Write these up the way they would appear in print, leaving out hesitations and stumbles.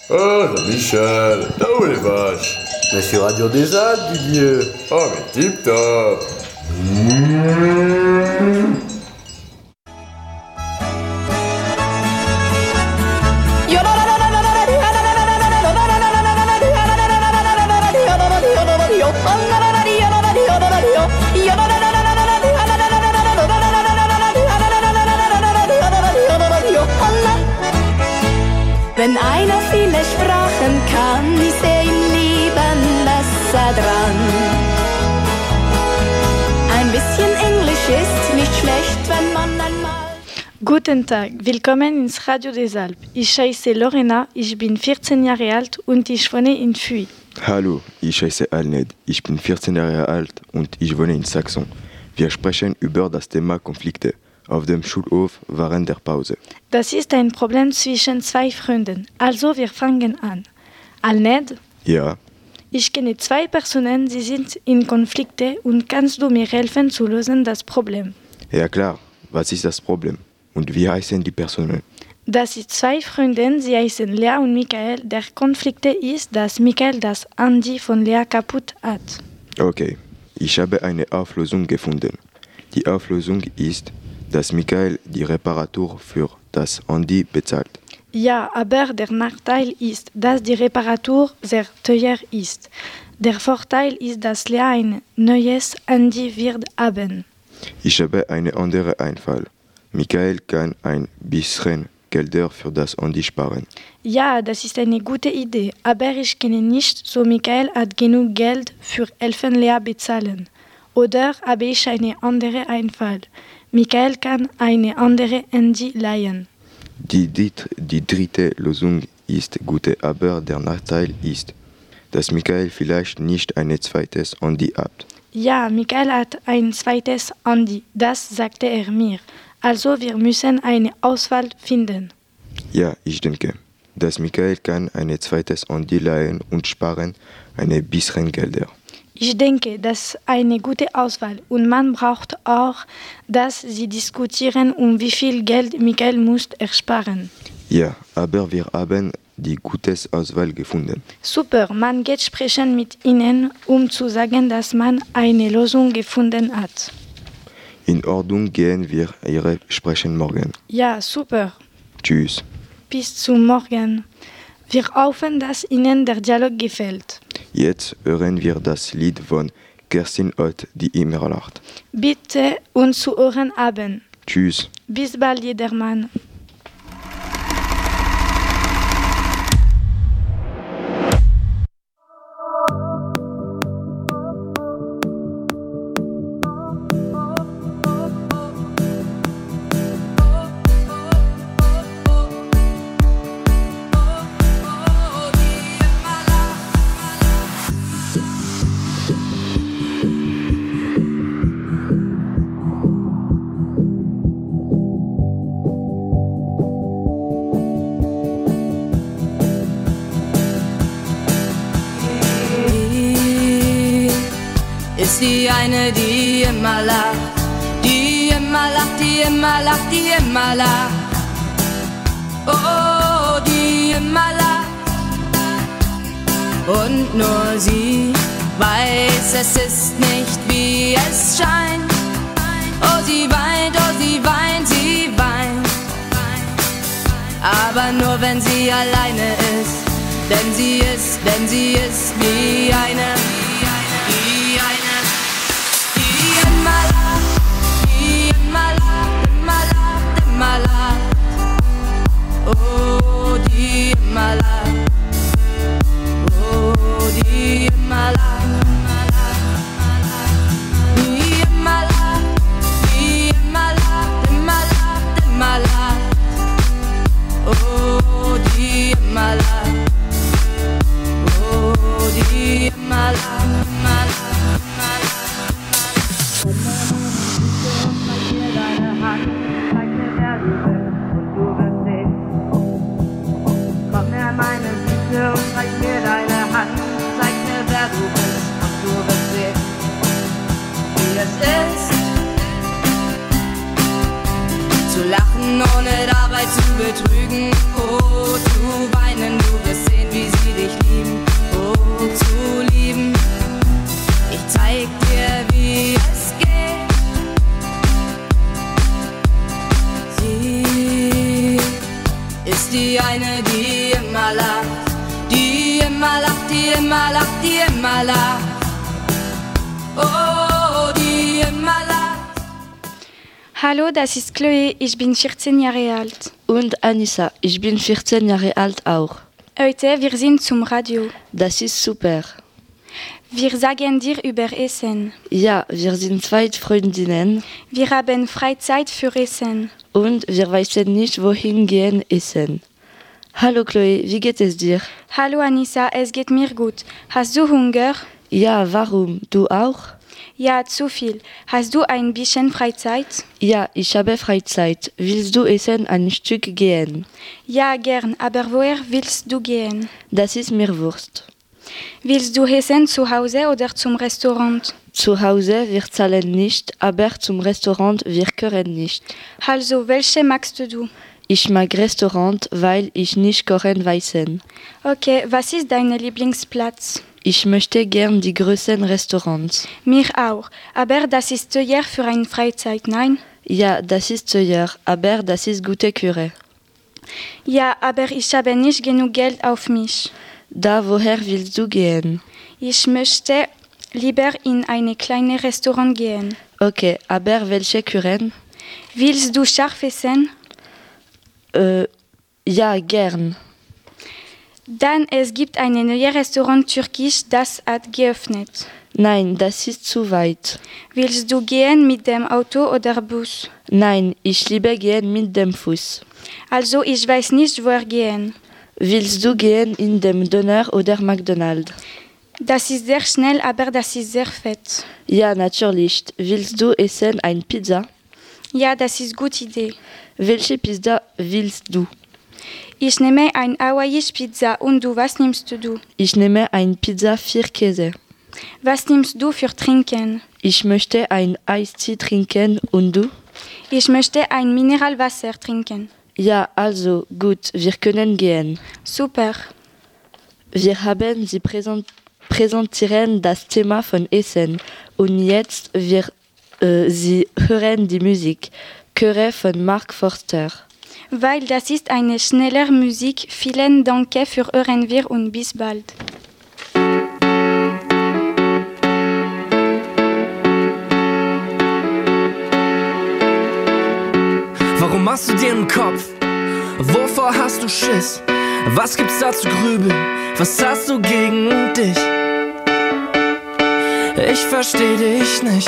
Oh, c'est Michel, t'as où les vaches? Mais sur Radio des Alpes, Didier. Oh, mais tip top. Wenn einer viele Sprachen kann, ist ihm lieben besser dran. Ein bisschen Englisch ist nicht schlecht, wenn man einmal... Guten Tag, willkommen ins Radio des Alpes. Ich heiße Lorena, ich bin 14 Jahre alt und ich wohne in Fuy. Hallo, ich heiße Alned, ich bin 14 Jahre alt und ich wohne in Sachsen. Wir sprechen über das Thema Konflikte auf dem Schulhof während der Pause. Das ist ein Problem zwischen zwei Freunden, also wir fangen an. Alned? Ja. Ich kenne zwei Personen, sie sind in Konflikte und kannst du mir helfen zu lösen das Problem? Ja klar, was ist das Problem? Und wie heißen die Personen? Das sind zwei Freunde, sie heißen Lea und Michael. Der Konflikt ist, dass Michael das Handy von Lea kaputt hat. Okay, ich habe eine Auflösung gefunden. Die Auflösung ist, dass Michael die Reparatur für das Handy bezahlt. Ja, aber der Nachteil ist, dass die Reparatur sehr teuer ist. Der Vorteil ist, dass Lea ein neues Handy wird haben. Ich habe einen anderen Einfall. Michael kann ein bisschen Gelder für das Handy sparen. Ja, das ist eine gute Idee, aber ich kenne nicht, so Michael hat genug Geld für helfen Lea bezahlen. Oder habe ich einen anderen Einfall? Michael kann eine andere Handy leihen. Die dritte Lösung ist gut, aber der Nachteil ist, dass Michael vielleicht nicht ein zweites Handy hat. Ja, Michael hat ein zweites Handy, das sagte er mir. Also wir müssen eine Auswahl finden. Ja, ich denke, dass Michael kann ein zweites Handy leihen und sparen ein bisschen Gelder. Ich denke, das ist eine gute Auswahl und man braucht auch, dass sie diskutieren, wie viel Geld Michael muss ersparen. Ja, aber wir haben die gute Auswahl gefunden. Super, man geht sprechen mit ihnen, zu sagen, dass man eine Lösung gefunden hat. In Ordnung, gehen wir ihre sprechen morgen. Ja, super. Tschüss. Bis zum Morgen. Wir hoffen, dass Ihnen der Dialog gefällt. Jetzt hören wir das Lied von Kerstin Ott, die immer lacht. Bitte uns zu hören haben. Tschüss. Bis bald, jedermann. Ist die eine, die immer lacht, die immer lacht, die immer lacht, die immer lacht. Oh, die immer lacht. Und nur sie weiß, es ist nicht, wie es scheint. Oh, sie weint, oh, sie weint, sie weint. Aber nur wenn sie alleine ist, denn sie ist wie eine. Oh, die immer lacht. Oh, die immer lacht. Die immer lacht. Die immer lacht. Immer lacht, immer lacht. Oh, die immer lacht. Oh, die immer lacht. Immer lacht, immer lacht. Zeig mir deine Hand, zeig mir, wer du bist, und du wirst sehen. Komm her, meine Süße, und zeig mir deine Hand, zeig mir, wer du bist, und du wirst sehen, wie es ist, zu lachen, ohne dabei zu betrügen, oh, zu weinen, du wirst sehen. ist die eine, die immer lacht. Die immer lacht, die immer lacht, die immer lacht. Oh, die immer lacht. Hallo, das ist Chloe, ich bin 14 Jahre alt. Und Anissa, ich bin 14 Jahre alt auch. Heute, wir sind zum Radio. Das ist super. Wir sagen dir über Essen. Ja, wir sind 2 Freundinnen. Wir haben Freizeit für Essen. Und wir wissen nicht, wohin gehen essen. Hallo Chloe, wie geht es dir? Hallo Anissa, es geht mir gut. Hast du Hunger? Ja, warum? Du auch? Ja, zu viel. Hast du ein bisschen Freizeit? Ja, ich habe Freizeit. Willst du essen ein Stück gehen? Ja, gern, aber woher willst du gehen? Das ist mir Wurst. Willst du essen zu Hause oder zum Restaurant? Zu Hause, wir zahlen nicht, aber zum Restaurant, wir können nicht. Also, welche magst du? Ich mag Restaurant, weil ich nicht kochen weiß. Okay, was ist dein Lieblingsplatz? Ich möchte gern die großen Restaurants. Mir auch, aber das ist teuer für eine Freizeit, nein? Ja, das ist teuer, aber das ist gute Küche. Ja, aber ich habe nicht genug Geld auf mich. Da, woher willst du gehen? Ich möchte lieber in ein kleines Restaurant gehen. Okay, aber welche Küchen? Willst du scharf essen? Ja, gern. Dann es gibt ein neues Restaurant türkisch, das hat geöffnet. Nein, das ist zu weit. Willst du gehen mit dem Auto oder Bus? Nein, ich liebe gehen mit dem Fuß. Also ich weiß nicht, wo wir gehen. Willst du gehen in dem Döner oder McDonald's? Das ist sehr schnell, aber das ist sehr fett. Ja, natürlich. Willst du essen eine Pizza? Ja, das ist eine gute Idee. Welche Pizza willst du? Ich nehme eine hawaiische Pizza und du, was nimmst du? Ich nehme eine Pizza 4 Käse. Was nimmst du für Trinken? Ich möchte ein Eistee trinken und du? Ich möchte ein Mineralwasser trinken. Ja, also gut, wir können gehen. Super. Wir haben Sie präsentieren das Thema von Essen und jetzt Sie hören die Musik. Chöre von Mark Forster. Weil das ist eine schnelle Musik. Vielen Dank für hören wir und bis bald. Warum machst du dir einen Kopf? Wovor hast du Schiss? Was gibt's da zu grübeln? Was hast du gegen dich? Ich versteh dich nicht.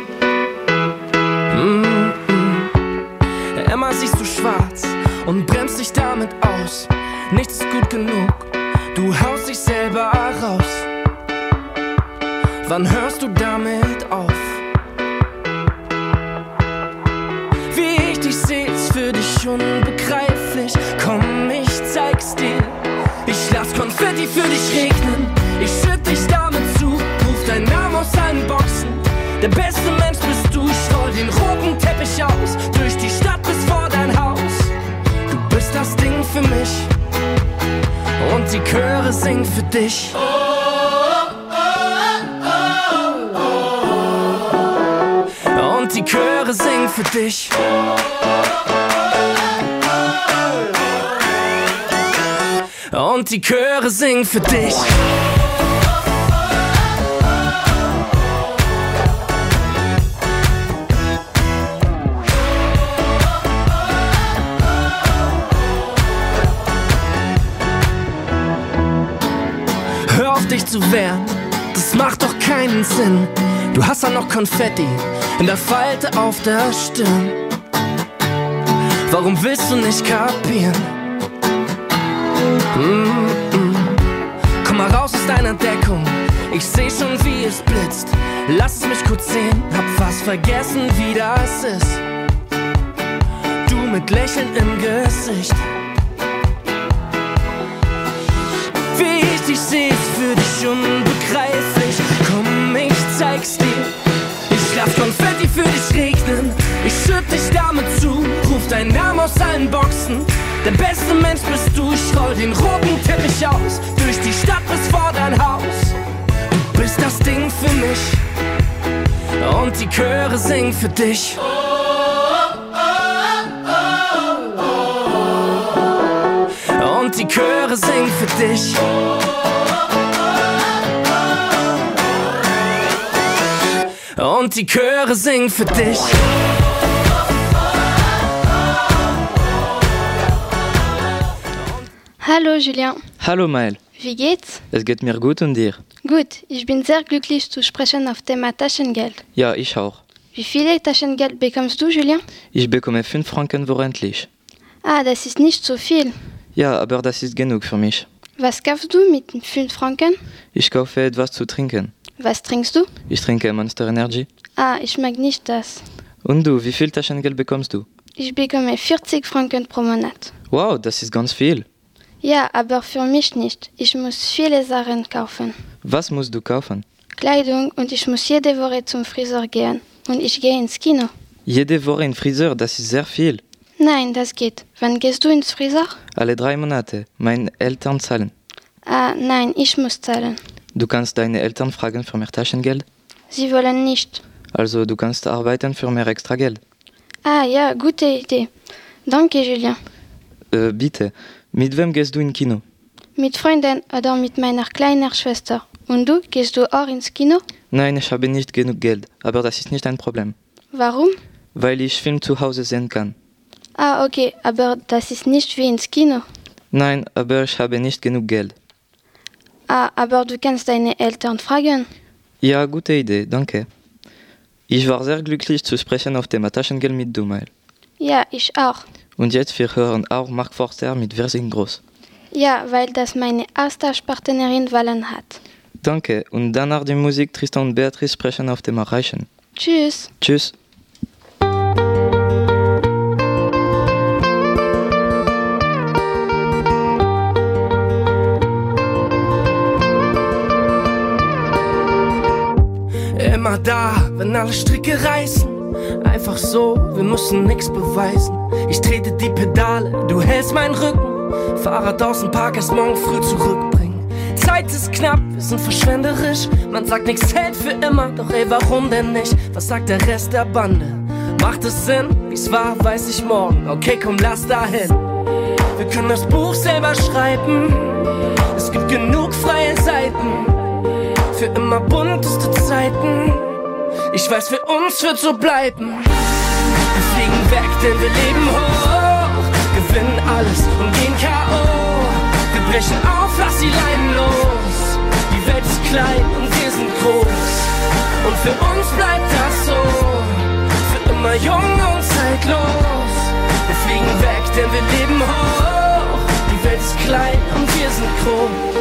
Immer siehst du schwarz und bremst dich damit aus. Nichts ist gut genug, du haust dich selber raus. Wann hörst du damit auf? Wie ich dich seh, ist für dich unbegreiflich. Komm, ich zeig's dir. Ich lass Konfetti für dich regnen. Ich schütt dich damit zu, ruf deinen Namen aus allen Boxen. Der beste Mensch bist du, ich roll den roten Teppich aus. Durch die Stadt bis vor dein Haus. Du bist das Ding für mich. Und die Chöre singen für dich. Und die Chöre singen für dich. Und die Chöre singen für dich. Hör auf dich zu wehren, das macht doch keinen Sinn. Du hast ja noch Konfetti in der Falte auf der Stirn. Warum willst du nicht kapieren? Komm mal raus aus deiner Deckung, ich seh schon wie es blitzt. Lass es mich kurz sehen, hab fast vergessen wie das ist. Du mit Lächeln im Gesicht. Wie ich dich seh, ist für dich unbegreiflich. Komm, ich zeig's dir. Ich lass Konfetti für dich regnen. Ich schütt dich damit zu, ruf deinen Namen aus allen Boxen. Der beste Mensch bist du, ich roll den roten Teppich aus. Durch die Stadt bis vor dein Haus. Du bist das Ding für mich. Und die Chöre singen für dich. und die Chöre singen für dich. Und die Chöre singen für dich. Hallo Julien. Hallo Mael. Wie geht's? Es geht mir gut und dir? Gut, ich bin sehr glücklich zu sprechen auf Thema Taschengeld. Ja, ich auch. Wie viele Taschengeld bekommst du, Julien? Ich bekomme 5 Franken wöchentlich. Ah, das ist nicht so viel. Ja, aber das ist genug für mich. Was kaufst du mit 5 Franken? Ich kaufe etwas zu trinken. Was trinkst du? Ich trinke Monster Energy. Ah, ich mag nicht das. Und du, wie viel Taschengeld bekommst du? Ich bekomme 40 Franken pro Monat. Wow, das ist ganz viel. Ja, aber für mich nicht. Ich muss viele Sachen kaufen. Was musst du kaufen? Kleidung und ich muss jede Woche zum Friseur gehen. Und ich gehe ins Kino. Jede Woche in Friseur, das ist sehr viel. Nein, das geht. Wann gehst du ins Friseur? Alle 3 Monate. Meine Eltern zahlen. Ah, nein, ich muss zahlen. Du kannst deine Eltern fragen für mehr Taschengeld? Sie wollen nicht. Also du kannst arbeiten für mehr Extrageld. Ah ja, gute Idee. Danke, Julien. Bitte. Mit wem gehst du ins Kino? Mit Freunden oder mit meiner kleinen Schwester. Und du, gehst du auch ins Kino? Nein, ich habe nicht genug Geld, aber das ist nicht ein Problem. Warum? Weil ich Film zu Hause sehen kann. Ah, okay, aber das ist nicht wie ins Kino. Nein, aber ich habe nicht genug Geld. Ah, aber du kannst deine Eltern fragen. Ja, gute Idee, danke. Ich war sehr glücklich zu sprechen auf dem Taschengeld mit Dumail. Ja, ich auch. Und jetzt wir hören auch Mark Forster mit Wir sind groß. Ja, weil das meine Austauschpartnerin Wallen hat. Danke. Und dann nach der Musik Tristan und Beatrice sprechen auf dem Erreichen. Tschüss. Tschüss. Immer da, wenn alle Stricke reißen. Einfach so, wir müssen nix beweisen. Ich trete die Pedale, du hältst meinen Rücken. Fahrrad aus dem Park, erst morgen früh zurückbringen. Zeit ist knapp, wir sind verschwenderisch. Man sagt, nichts hält für immer, doch ey, warum denn nicht? Was sagt der Rest der Bande? Macht es Sinn? Wie's war, weiß ich morgen. Okay, komm, lass dahin. Wir können das Buch selber schreiben. Es gibt genug freie Seiten. Für immer bunteste Zeiten. Ich weiß, für uns wird so bleiben. Wir fliegen weg, denn wir leben hoch. Gewinnen alles und gehen K.O. Wir brechen auf, lass die Leinen los. Die Welt ist klein und wir sind groß. Und für uns bleibt das so. Für immer jung und zeitlos. Wir fliegen weg, denn wir leben hoch. Die Welt ist klein und wir sind groß.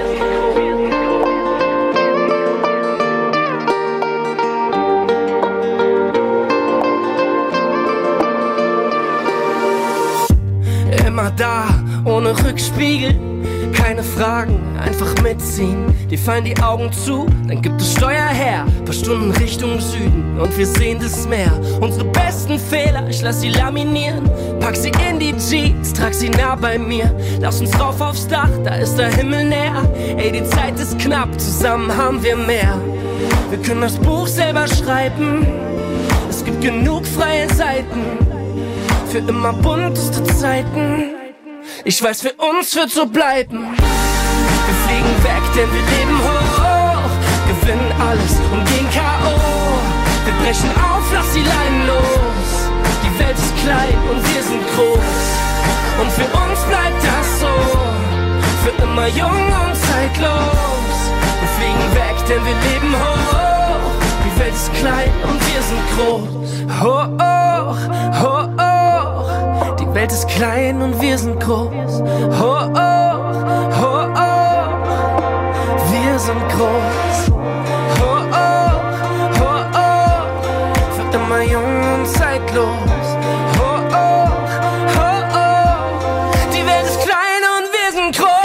Immer da, ohne Rückspiegel, keine Fragen, einfach mitziehen. Dir fallen die Augen zu, dann gibt es Steuer her, paar Stunden Richtung Süden und wir sehen das Meer. Unsere besten Fehler, ich lass sie laminieren, pack sie in die Jeans, trag sie nah bei mir. Lass uns rauf aufs Dach, da ist der Himmel näher. Ey, die Zeit ist knapp, zusammen haben wir mehr. Wir können das Buch selber schreiben, es gibt genug freie Seiten. Für immer bunteste Zeiten. Ich weiß, für uns wird so bleiben. Wir fliegen weg, denn wir leben hoch. Gewinnen alles und gehen K.O. Wir brechen auf, lass die Leinen los. Die Welt ist klein und wir sind groß. Und für uns bleibt das so. Für immer jung und zeitlos. Wir fliegen weg, denn wir leben hoch. Die Welt ist klein und wir sind groß. Hoch, hoch, hoch. Die Welt ist klein und wir sind groß. Hoch, hoch, hoch. Wir sind groß. Hoch, hoch, hoch. Für immer jung und zeitlos. Hoch, hoch, hoch. Die Welt ist klein und wir sind groß.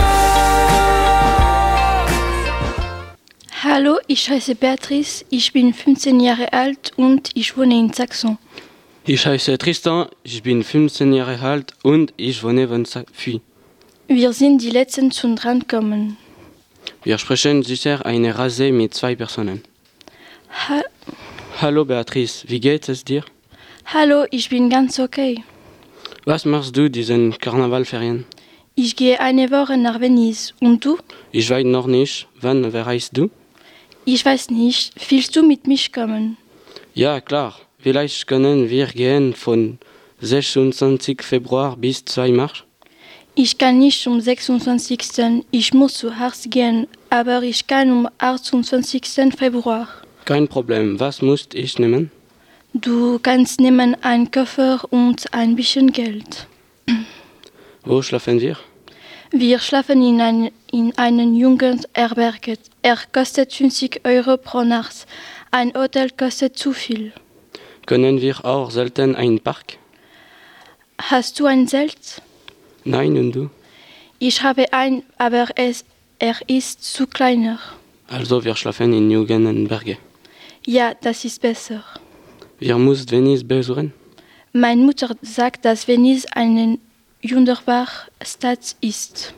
Hallo, ich heiße Beatrice, ich bin 15 Jahre alt und ich wohne in Sachsen. Ich heiße Tristan, ich bin 15 Jahre alt und ich wohne in Safi. Wir sind die Letzten zum Drankommen. Wir sprechen sicher eine Reise mit 2 Personen. Hallo Beatrice, wie geht es dir? Hallo, ich bin ganz okay. Was machst du diesen Karnevalferien? Ich gehe eine Woche nach Venice. Und du? Ich weiß noch nicht. Wann reist du? Ich weiß nicht. Willst du mit mich kommen? Ja, klar. Vielleicht können wir gehen von 26. Februar bis 2. März. Ich kann nicht am 26. Ich muss zu Arzt gehen, aber ich kann am 28. Februar. Kein Problem. Was muss ich nehmen? Du kannst nehmen einen Koffer und ein bisschen Geld. Wo schlafen wir? Wir schlafen in einem Jugendherberge. Er kostet 50 € pro Nacht. Ein Hotel kostet zu viel. Können wir auch selten einen Park? Hast du ein Zelt? Nein, und du? Ich habe einen, aber er ist zu kleiner. Also wir schlafen in Jugendherberge. Ja, das ist besser. Wir müssen Venice besuchen. Meine Mutter sagt, dass Venice eine wunderbare Stadt ist.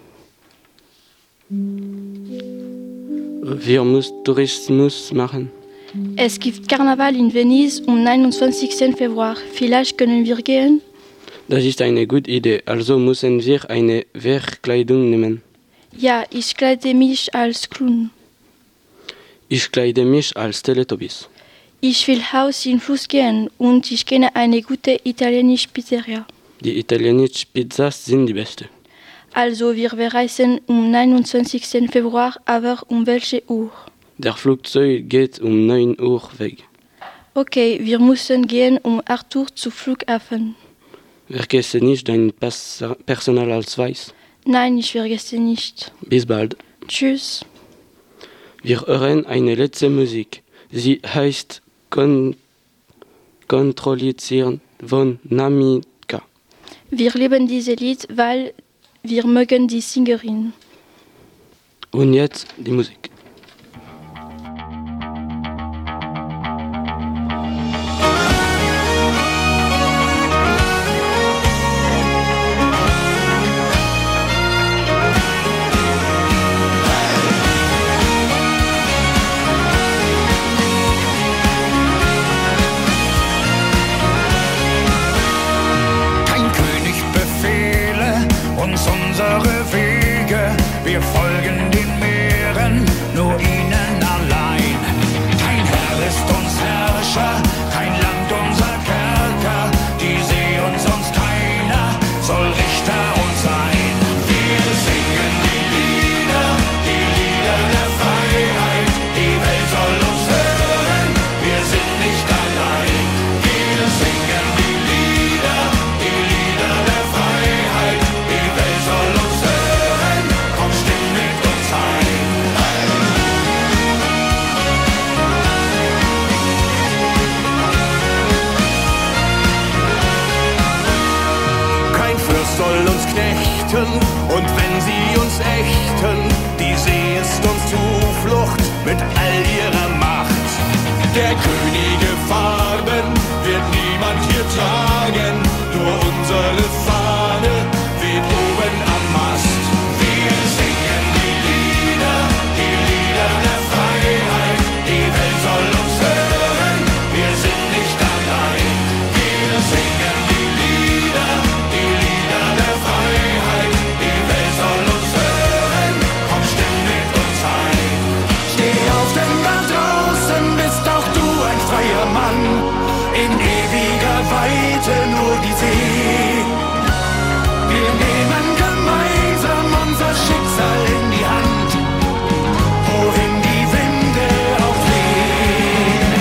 Wir müssen Tourismus machen. Es gibt Karneval in Venice am 29. Februar. Vielleicht können wir gehen? Das ist eine gute Idee. Also müssen wir eine Verkleidung nehmen. Ja, ich kleide mich als Clown. Ich kleide mich als Teletubbies. Ich will Haus in Fluss gehen und ich kenne eine gute italienische Pizzeria. Die italienischen Pizzas sind die beste. Also wir reisen am 29. Februar, aber um welche Uhr? Der Flugzeug geht um 9 Uhr weg. Okay, wir müssen gehen um 8 Uhr zum Flughafen. Vergesse nicht deinen Personalausweis. Nein, ich vergesse nicht. Bis bald. Tschüss. Wir hören eine letzte Musik. Sie heißt Kontrollieren von Namika. Wir lieben dieses Lied, weil wir mögen die Sängerin. Und jetzt die Musik. Wir folgen den Meeren, nur ihnen allein. Kein Herr ist uns Herrscher, kein Land unser Kerker. Die See und sonst keiner soll Richter uns sein. Wir singen die Lieder der Freiheit. Die Welt soll uns hören, wir sind nicht allein. Wir singen die Lieder der Freiheit. Die Welt soll uns hören, komm, stimm mit uns ein. Kein Fürst soll uns knechten, und wenn sie uns ächten, die See ist uns Zuflucht mit all ihrer Macht. Der Könige Farben wird niemand hier tragen, nur unsere Fahne weht oben am Mast. Wir singen die Lieder der Freiheit. Die Welt soll uns hören, wir sind nicht allein. Wir singen die Lieder der Freiheit. Die Welt soll uns hören, komm, stimm mit uns ein. Steh auf, denn da draußen bist auch du ein freier Mann. In ewiger Weite nur die See. Wir nehmen gemeinsam unser Schicksal in die Hand, wohin die Winde auch wehen.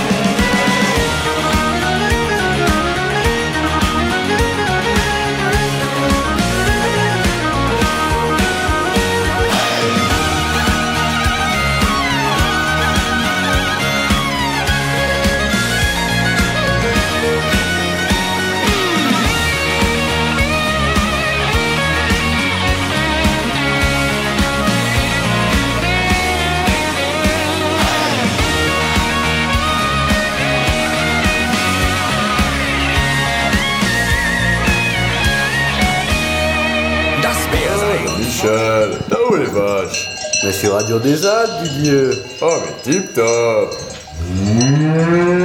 Das Meer sei Michel, là où les vaches? Mais sur Radio des Alpes, Didier. Oh, mais tip top!